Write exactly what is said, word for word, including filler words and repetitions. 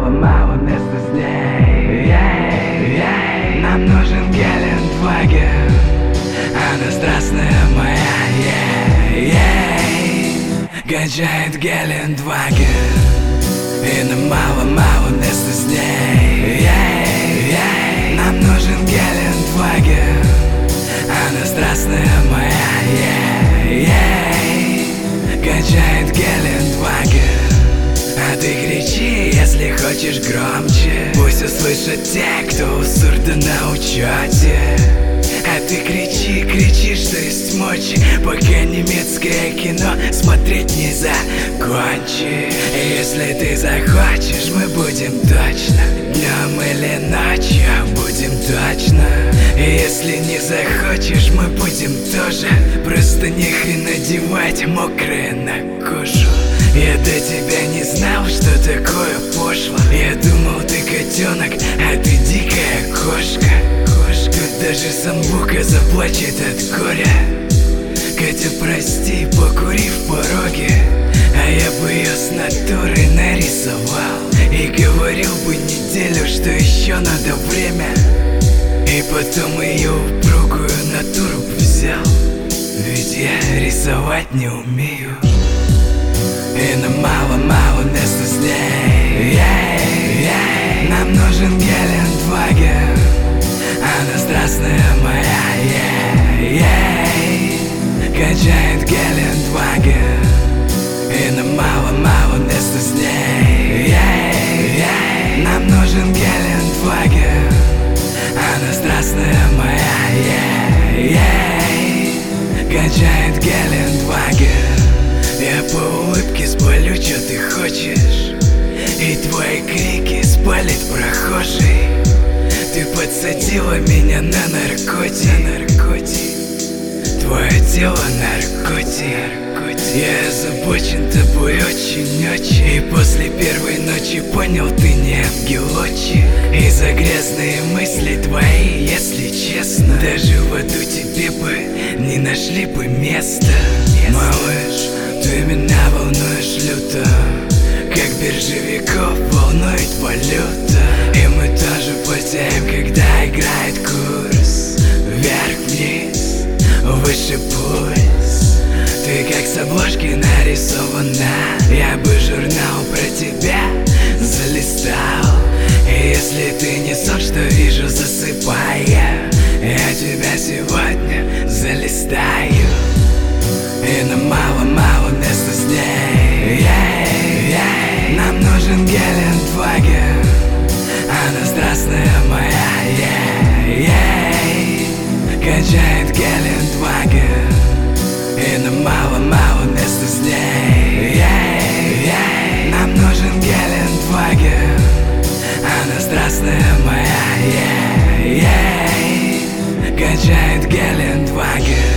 мало-мало места с ней. Ей, ей. Нам нужен Гелендваген, она страстная моя. Ей, ей. Качает Гелендваген, и нам мало-мало места с ней. Ей, ей. Нам нужен Гелендваген, она страстная моя. Ей, ей. Качает Гелендваген. А ты кричи, если хочешь, громче. Пусть услышат те, кто у сурда на учете. А ты кричи, кричи, что есть мочи, пока немецкое кино смотреть не закончи. И если ты захочешь, мы будем точно днем или ночью, будем точно. И если не захочешь, мы будем тоже. Просто нехрен надевать мокрое на кожу. Я до тебя не знал, что такое пошло. Я думал, ты котенок, а ты дикая кошка. Кошка, даже самбука заплачет от горя. Катя, прости, покури в пороге, а я бы ее с натуры нарисовал. И говорил бы неделю, что еще надо время. И потом ее упругую натуру взял. Ведь я рисовать не умею. И нам мало-мало места с ней. Ей, ей. Нам нужен Гелендваген, она страстная моя. Ей, ей. Качает Гелендваген, и нам мало-мало места с ней. Ей, ей. Нам нужен Гелендваген, она страстная моя. Ей, ей. Качает Гелендваген. Я по улыбке спалю, что ты хочешь, и твои крики спалит прохожий. Ты подсадила меня на наркотик, на наркотик. Твое тело наркотик. Я озабочен тобой очень-очень. И после первой ночи понял, ты не ангелочек. И за грязные мысли твои, если честно, даже в аду тебе бы не нашли бы места. Малыш, ты меня волнуешь люто, как биржевиков волнует валюта. И мы тоже потеем, когда играет курс вверх-вниз, выше пульс. Ты как с обложки нарисована, я бы журнал про тебя залистал. И если ты не сон, что вижу, засыпая, я тебя сегодня залистаю. И нам мало-мало места с ней. Ей, ей. Нам нужен Гелендваген, она страстная моя. Ей, ей. Качает Гелендваген, и нам мало-мало места с ней. Ей, ей. Нам нужен Гелендваген, она страстная моя. Ей, ей. Качает Гелендваген.